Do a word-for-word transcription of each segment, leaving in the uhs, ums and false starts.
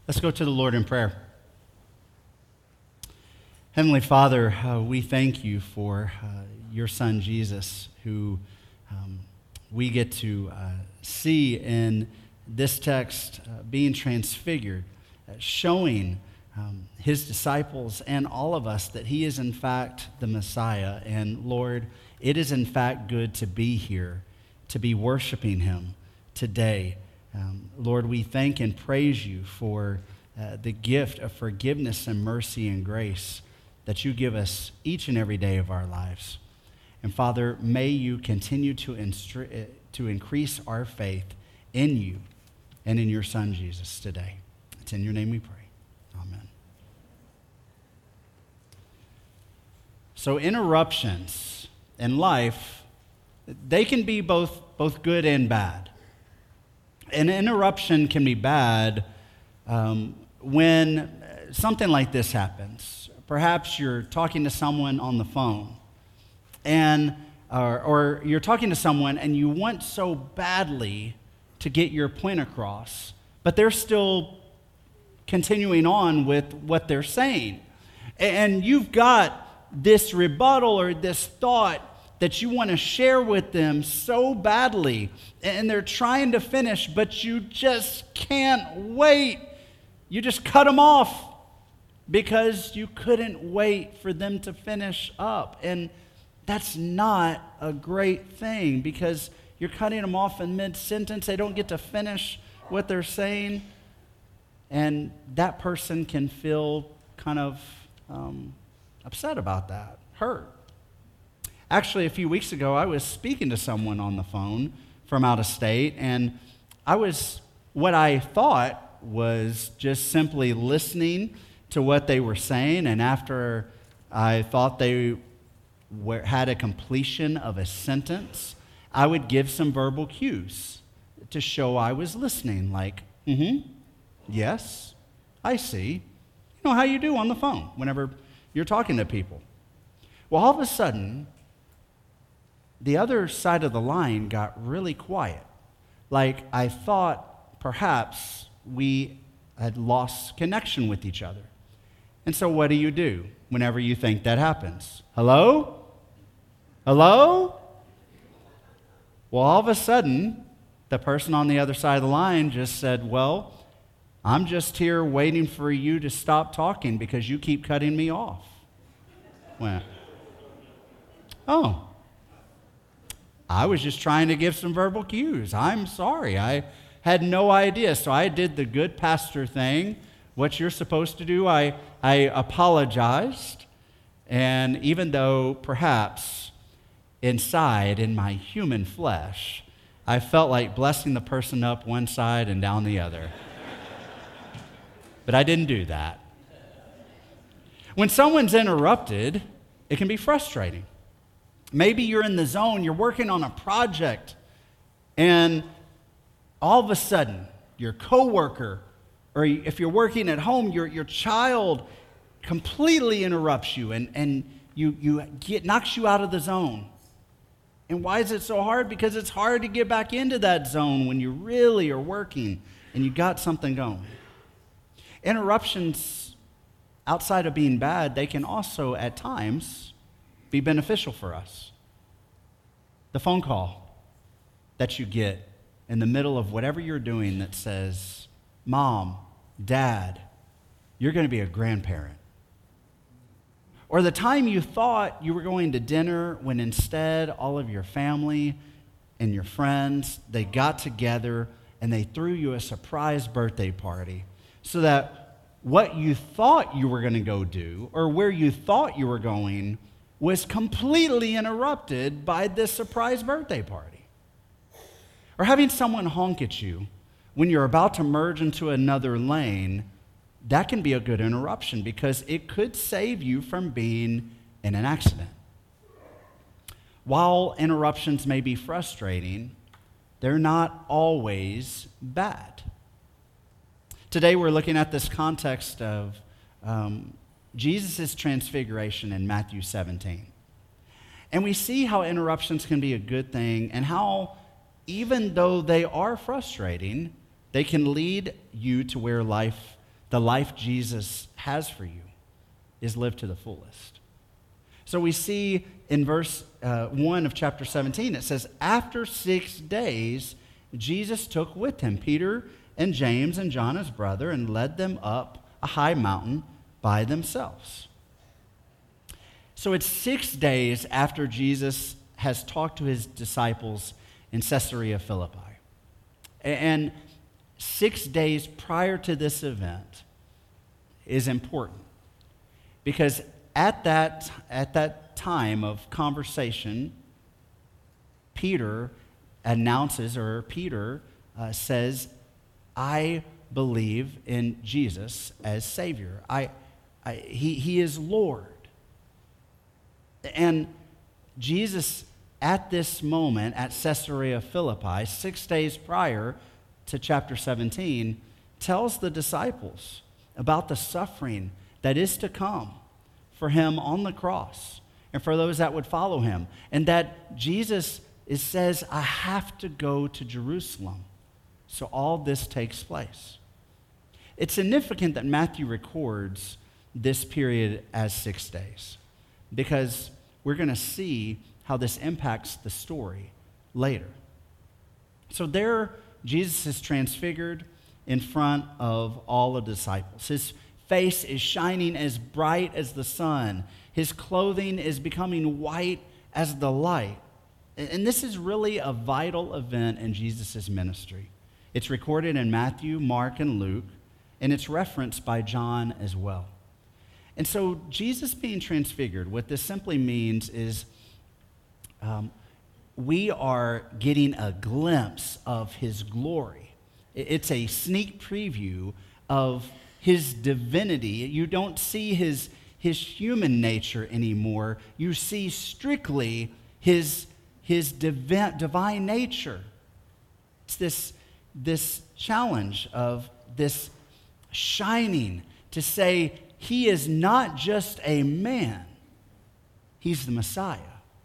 Let's go to the Lord in prayer. Heavenly Father, uh, we thank you for uh, your Son, Jesus, who um, we get to uh, see in this text uh, being transfigured, uh, showing um, his disciples and all of us that he is in fact the Messiah. And Lord, it is in fact good to be here, to be worshiping him today. Um, Lord, we thank and praise you for uh, the gift of forgiveness and mercy and grace that you give us each and every day of our lives. And Father, may you continue to, instru- to increase our faith in you and in your Son, Jesus, today. It's in your name we pray. Amen. So interruptions in life, they can be both, both good and bad. An interruption can be bad um, when something like this happens. Perhaps you're talking to someone on the phone, and or, or you're talking to someone and you want so badly to get your point across, but they're still continuing on with what they're saying. And you've got this rebuttal or this thought that you want to share with them so badly, and they're trying to finish, but you just can't wait. You just cut them off because you couldn't wait for them to finish up. And that's not a great thing, because you're cutting them off in mid-sentence. They don't get to finish what they're saying, and that person can feel kind of um, upset about that, hurt. Actually, a few weeks ago, I was speaking to someone on the phone from out of state, and I was, what I thought was just simply listening to what they were saying, and after I thought they were, had a completion of a sentence, I would give some verbal cues to show I was listening, like, mm-hmm, yes, I see. You know how you do on the phone whenever you're talking to people. Well, all of a sudden, the other side of the line got really quiet. Like I thought perhaps we had lost connection with each other. And so what do you do whenever you think that happens? Hello? Hello? Well, all of a sudden, the person on the other side of the line just said, well, I'm just here waiting for you to stop talking because you keep cutting me off. Well, oh. I was just trying to give some verbal cues. I'm sorry. I had no idea. So I did the good pastor thing, what you're supposed to do. I, I apologized. And even though perhaps inside, in my human flesh, I felt like blessing the person up one side and down the other. But I didn't do that. When someone's interrupted, it can be frustrating. Maybe you're in the zone, you're working on a project, and all of a sudden, your coworker, or if you're working at home, your, your child completely interrupts you, and, and you, you get knocks you out of the zone. And why is it so hard? Because it's hard to get back into that zone when you really are working and you got something going. Interruptions, outside of being bad, they can also, at times, be beneficial for us. The phone call that you get in the middle of whatever you're doing that says, Mom, Dad, you're going to be a grandparent. Or the time you thought you were going to dinner when instead all of your family and your friends, they got together and they threw you a surprise birthday party so that what you thought you were going to go do or where you thought you were going was completely interrupted by this surprise birthday party. Or having someone honk at you when you're about to merge into another lane, that can be a good interruption because it could save you from being in an accident. While interruptions may be frustrating, they're not always bad. Today we're looking at this context of um, Jesus' transfiguration in Matthew seventeen. And we see how interruptions can be a good thing and how, even though they are frustrating, they can lead you to where life the life Jesus has for you is lived to the fullest. So we see in verse uh, one of chapter seventeen, it says, after six days, Jesus took with him Peter and James and John his brother and led them up a high mountain by themselves. So it's six days after Jesus has talked to his disciples in Caesarea Philippi. And six days prior to this event is important because at that, at that time of conversation, Peter announces, or Peter uh, says, I believe in Jesus as Savior. I, I, he, he is Lord. And Jesus, at this moment, at Caesarea Philippi, six days prior to chapter seventeen, tells the disciples about the suffering that is to come for him on the cross and for those that would follow him. And that Jesus is, says, I have to go to Jerusalem. So all this takes place. It's significant that Matthew records this period as six days because we're going to see how this impacts the story later. So there, Jesus is transfigured in front of all the disciples. His face is shining as bright as the sun. His clothing is becoming white as the light. And this is really a vital event in Jesus' ministry. It's recorded in Matthew, Mark, and Luke, and it's referenced by John as well. And so Jesus being transfigured, what this simply means is um, we are getting a glimpse of his glory. It's a sneak preview of his divinity. You don't see his, his human nature anymore. You see strictly his, his divi- divine nature. It's this, this challenge of this shining to say he is not just a man, he's the Messiah.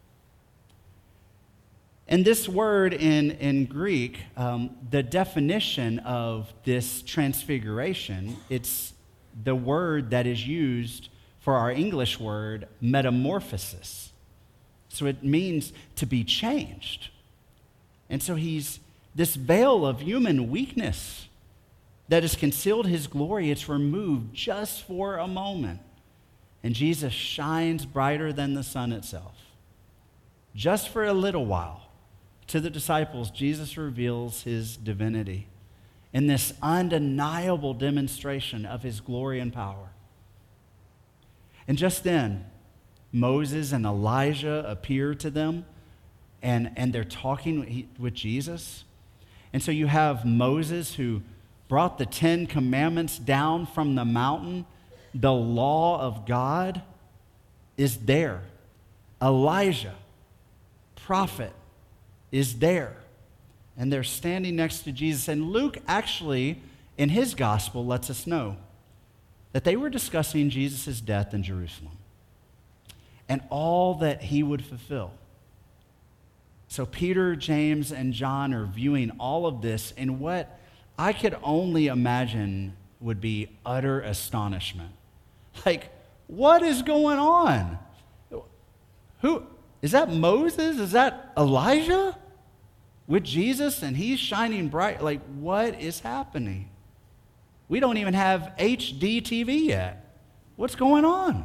And this word in, in Greek, um, the definition of this transfiguration, it's the word that is used for our English word metamorphosis. So it means to be changed. And so he's this veil of human weakness that has concealed his glory, it's removed just for a moment. And Jesus shines brighter than the sun itself. Just for a little while. To the disciples, Jesus reveals his divinity in this undeniable demonstration of his glory and power. And just then, Moses and Elijah appear to them, and, and they're talking with Jesus. And so you have Moses who brought the Ten Commandments down from the mountain. The law of God is there. Elijah, prophet, is there. And they're standing next to Jesus. And Luke actually, in his gospel, lets us know that they were discussing Jesus' death in Jerusalem and all that he would fulfill. So Peter, James, and John are viewing all of this in what I could only imagine would be utter astonishment. Like, what is going on? Who, is that Moses? Is that Elijah? With Jesus and he's shining bright. Like, what is happening? We don't even have H D T V yet. What's going on?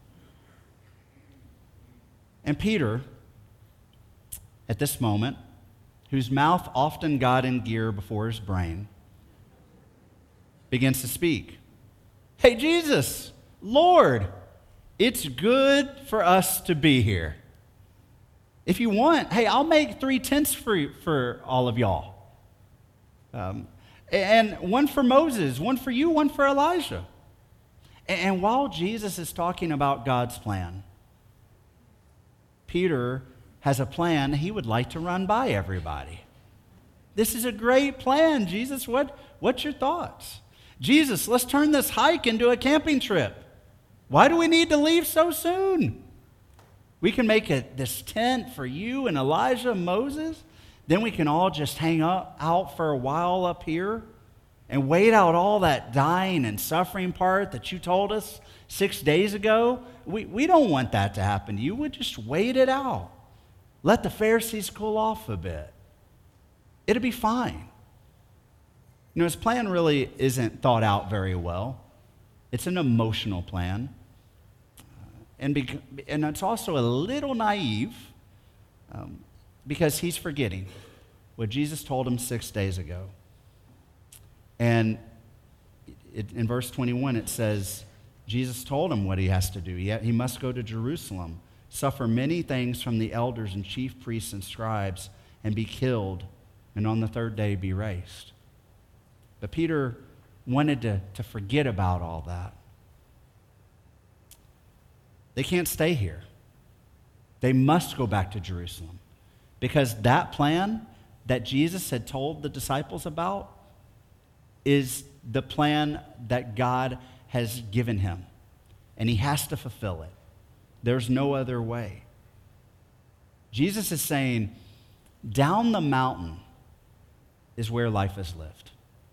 And Peter, at this moment, whose mouth often got in gear before his brain, begins to speak. Hey, Jesus, Lord, it's good for us to be here. If you want, hey, I'll make three tents for, for all of y'all. Um, and one for Moses, one for you, one for Elijah. And, and while Jesus is talking about God's plan, Peter has a plan he would like to run by everybody. This is a great plan, Jesus. What, what's your thoughts? Jesus, let's turn this hike into a camping trip. Why do we need to leave so soon? We can make a, this tent for you and Elijah, Moses. Then we can all just hang up, out for a while up here and wait out all that dying and suffering part that you told us six days ago? We, we don't want that to happen to you. We'll just wait it out. Let the Pharisees cool off a bit. It'll be fine. You know, his plan really isn't thought out very well. It's an emotional plan. And, be, and it's also a little naive um, because he's forgetting what Jesus told him six days ago. And it, in verse twenty-one, it says, Jesus told him what he has to do. He, he must go to Jerusalem, suffer many things from the elders and chief priests and scribes, and be killed, and on the third day be raised. But Peter wanted to, to forget about all that. They can't stay here. They must go back to Jerusalem, because that plan that Jesus had told the disciples about is the plan that God has given him, and he has to fulfill it. There's no other way. Jesus is saying, down the mountain is where life is lived.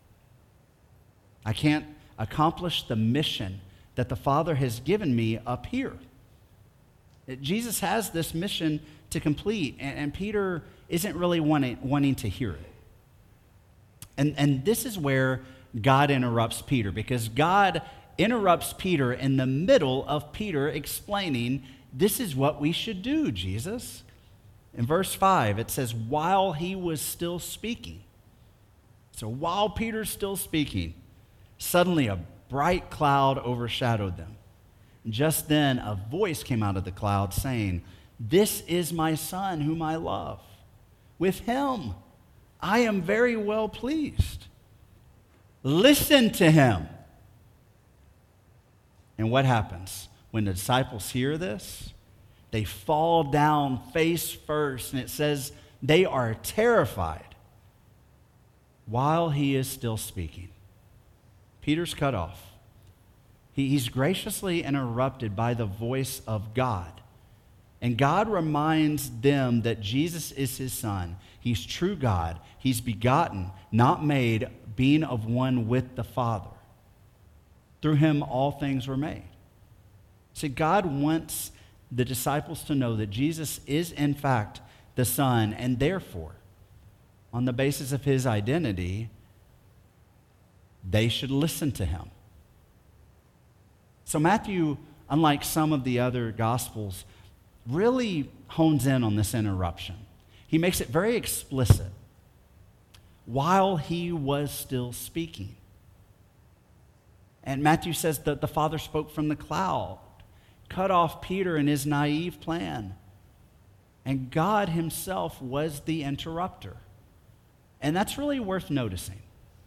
I can't accomplish the mission that the Father has given me up here. Jesus has this mission to complete, and, and Peter isn't really wanting, wanting to hear it. And, and this is where God interrupts Peter, because God interrupts Peter in the middle of Peter explaining, this is what we should do, Jesus. In verse five, it says, while he was still speaking. So while Peter's still speaking, suddenly a bright cloud overshadowed them. Just then, a voice came out of the cloud saying, this is my son whom I love. With him I am very well pleased. Listen to him. And what happens? When the disciples hear this, they fall down face first, and it says they are terrified while he is still speaking. Peter's cut off. He, he's graciously interrupted by the voice of God. And God reminds them that Jesus is his son. He's true God. He's begotten, not made, being of one with the Father. Through him all things were made. See, God wants the disciples to know that Jesus is in fact the Son, and therefore, on the basis of his identity, they should listen to him. So Matthew, unlike some of the other Gospels, really hones in on this interruption. He makes it very explicit. While he was still speaking. And Matthew says that the Father spoke from the cloud, cut off Peter and his naive plan. And God himself was the interrupter. And that's really worth noticing.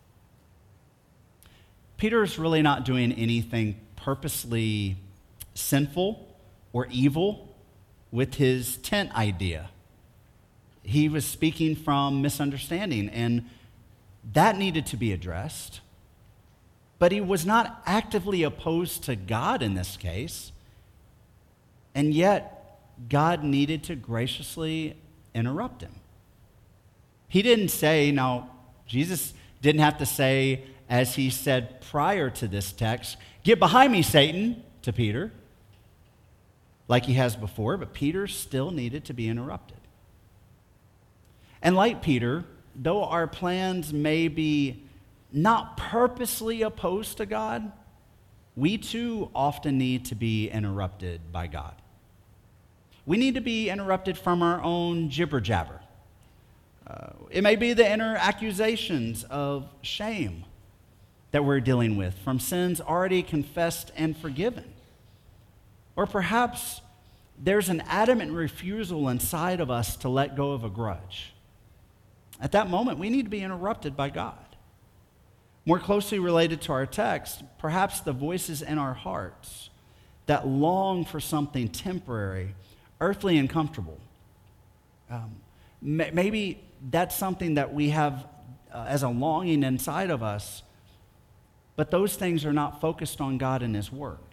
Peter's really not doing anything purposely sinful or evil with his tent idea. He was speaking from misunderstanding, and that needed to be addressed. But he was not actively opposed to God in this case, and yet God needed to graciously interrupt him. He didn't say, now, Jesus didn't have to say, as he said prior to this text, "Get behind me, Satan," to Peter, like he has before, but Peter still needed to be interrupted. And like Peter, though our plans may be not purposely opposed to God, we too often need to be interrupted by God. We need to be interrupted from our own jibber-jabber. Uh, it may be the inner accusations of shame that we're dealing with from sins already confessed and forgiven. Or perhaps there's an adamant refusal inside of us to let go of a grudge. At that moment, we need to be interrupted by God. More closely related to our text, perhaps the voices in our hearts that long for something temporary, earthly, and comfortable. Um, maybe that's something that we have uh, as a longing inside of us, but those things are not focused on God and his word.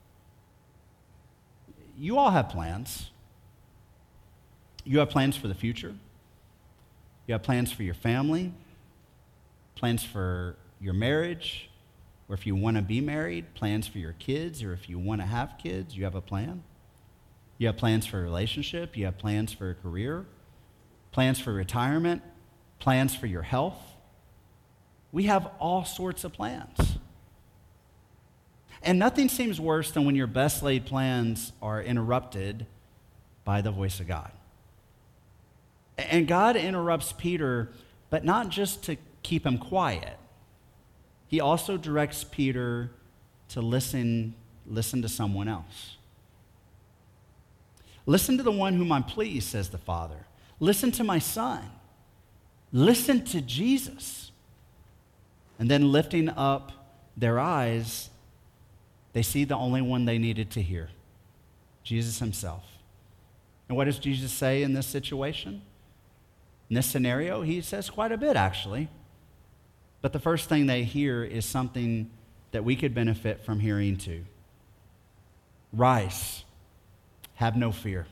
You all have plans. You have plans for the future. You have plans for your family, plans for your marriage, or if you want to be married, plans for your kids, or if you want to have kids, you have a plan. You have plans for a relationship, you have plans for a career, plans for retirement, plans for your health. We have all sorts of plans. And nothing seems worse than when your best laid plans are interrupted by the voice of God. And God interrupts Peter, but not just to keep him quiet. He also directs Peter to listen, listen to someone else. Listen to the one whom I'm pleased, says the Father. Listen to my Son. Listen to Jesus. And then lifting up their eyes, they see the only one they needed to hear, Jesus himself. And what does Jesus say in this situation? In this scenario, he says quite a bit, actually. But the first thing they hear is something that we could benefit from hearing too. Rise, have no fear.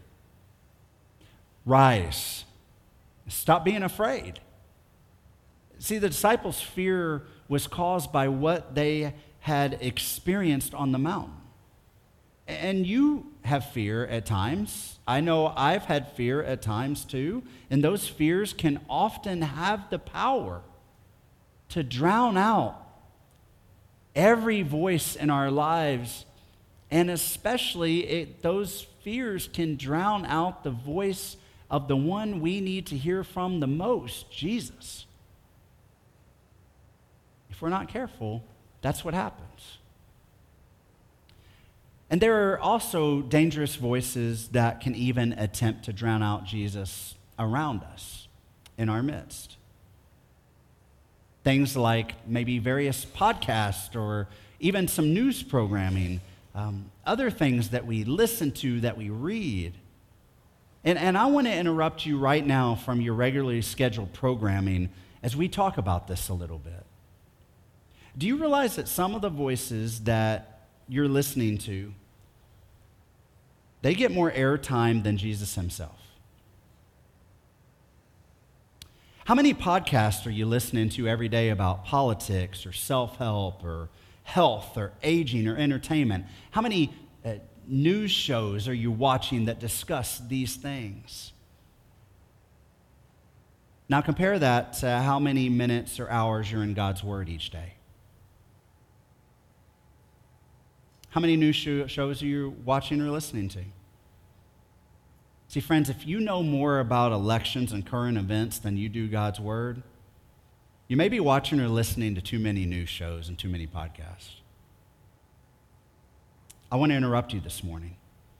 Rise, stop being afraid. See, the disciples' fear was caused by what they had experienced on the mountain. And you have fear at times. I know I've had fear at times too. And those fears can often have the power to drown out every voice in our lives. And especially it, those fears can drown out the voice of the one we need to hear from the most, Jesus. If we're not careful, that's what happens. And there are also dangerous voices that can even attempt to drown out Jesus around us, in our midst. Things like maybe various podcasts or even some news programming, um, other things that we listen to, that we read. And, and I want to interrupt you right now from your regularly scheduled programming as we talk about this a little bit. Do you realize that some of the voices that you're listening to, they get more airtime than Jesus himself? How many podcasts are you listening to every day about politics or self-help or health or aging or entertainment? How many uh, news shows are you watching that discuss these things? Now compare that to how many minutes or hours you're in God's Word each day. How many news shows are you watching or listening to? See, friends, if you know more about elections and current events than you do God's Word, you may be watching or listening to too many news shows and too many podcasts. I want to interrupt you this morning.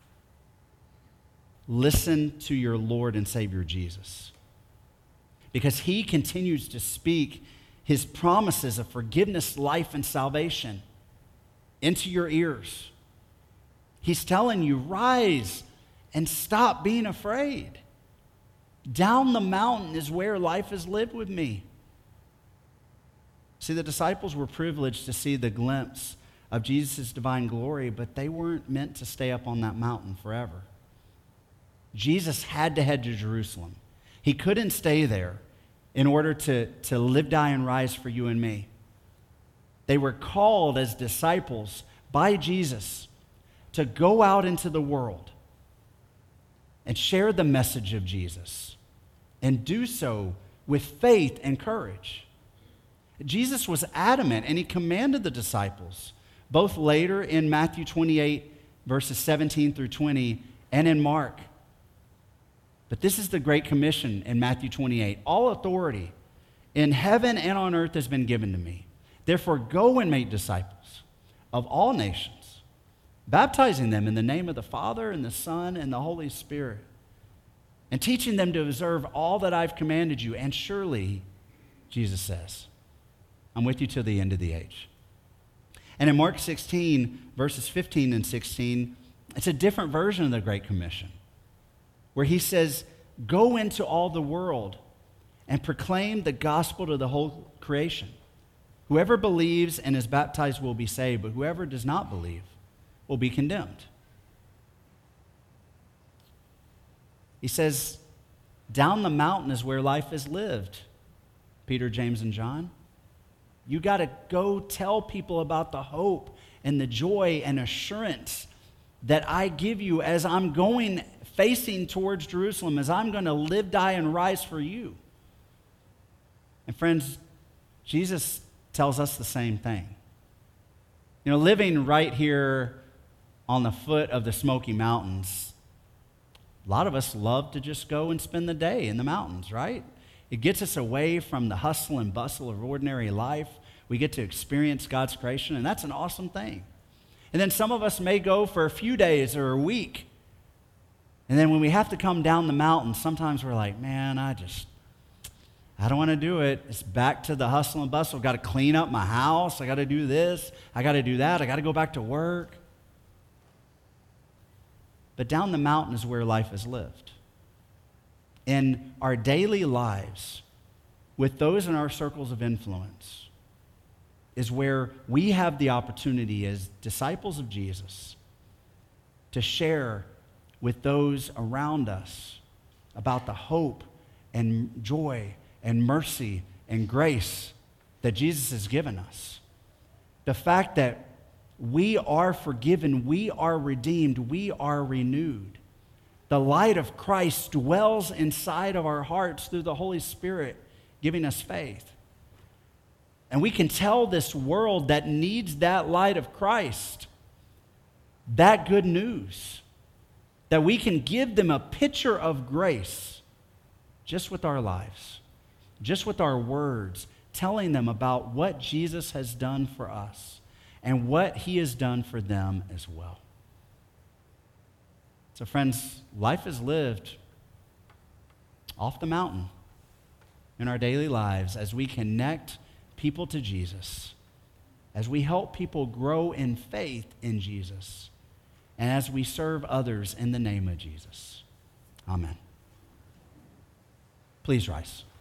Listen to your Lord and Savior Jesus, because he continues to speak his promises of forgiveness, life, and salvation into your ears. He's telling you, rise and stop being afraid. Down the mountain is where life is lived with me. See, the disciples were privileged to see the glimpse of Jesus' divine glory, but they weren't meant to stay up on that mountain forever. Jesus had to head to Jerusalem. He couldn't stay there in order to, to live, die, and rise for you and me. They were called as disciples by Jesus to go out into the world and share the message of Jesus, and do so with faith and courage. Jesus was adamant, and he commanded the disciples, both later in Matthew twenty-eight, verses seventeen through twenty, and in Mark. But this is the Great Commission in Matthew twenty-eight. All authority in heaven and on earth has been given to me. Therefore, go and make disciples of all nations, baptizing them in the name of the Father and the Son and the Holy Spirit, and teaching them to observe all that I've commanded you. And surely, Jesus says, I'm with you till the end of the age. And in Mark sixteen, verses fifteen and sixteen, it's a different version of the Great Commission, where he says, go into all the world and proclaim the gospel to the whole creation. Whoever believes and is baptized will be saved, but whoever does not believe will be condemned. He says, down the mountain is where life is lived, Peter, James, and John. You got to go tell people about the hope and the joy and assurance that I give you as I'm going facing towards Jerusalem, as I'm going to live, die, and rise for you. And friends, Jesus tells us the same thing. You know, living right here on the foot of the Smoky Mountains, a lot of us love to just go and spend the day in the mountains, right? It gets us away from the hustle and bustle of ordinary life. We get to experience God's creation, and that's an awesome thing. And then some of us may go for a few days or a week. And then when we have to come down the mountain, sometimes we're like, man, I just, I don't want to do it. It's back to the hustle and bustle. I've got to clean up my house. I got to do this. I got to do that. I got to go back to work. But down the mountain is where life is lived. In our daily lives, with those in our circles of influence, is where we have the opportunity as disciples of Jesus to share with those around us about the hope and joy and mercy and grace that Jesus has given us. The fact that we are forgiven, we are redeemed, we are renewed. The light of Christ dwells inside of our hearts through the Holy Spirit, giving us faith. And we can tell this world that needs that light of Christ that good news, that we can give them a picture of grace just with our lives, just with our words, telling them about what Jesus has done for us and what he has done for them as well. So friends, life is lived off the mountain in our daily lives as we connect people to Jesus, as we help people grow in faith in Jesus, and as we serve others in the name of Jesus. Amen. Please rise.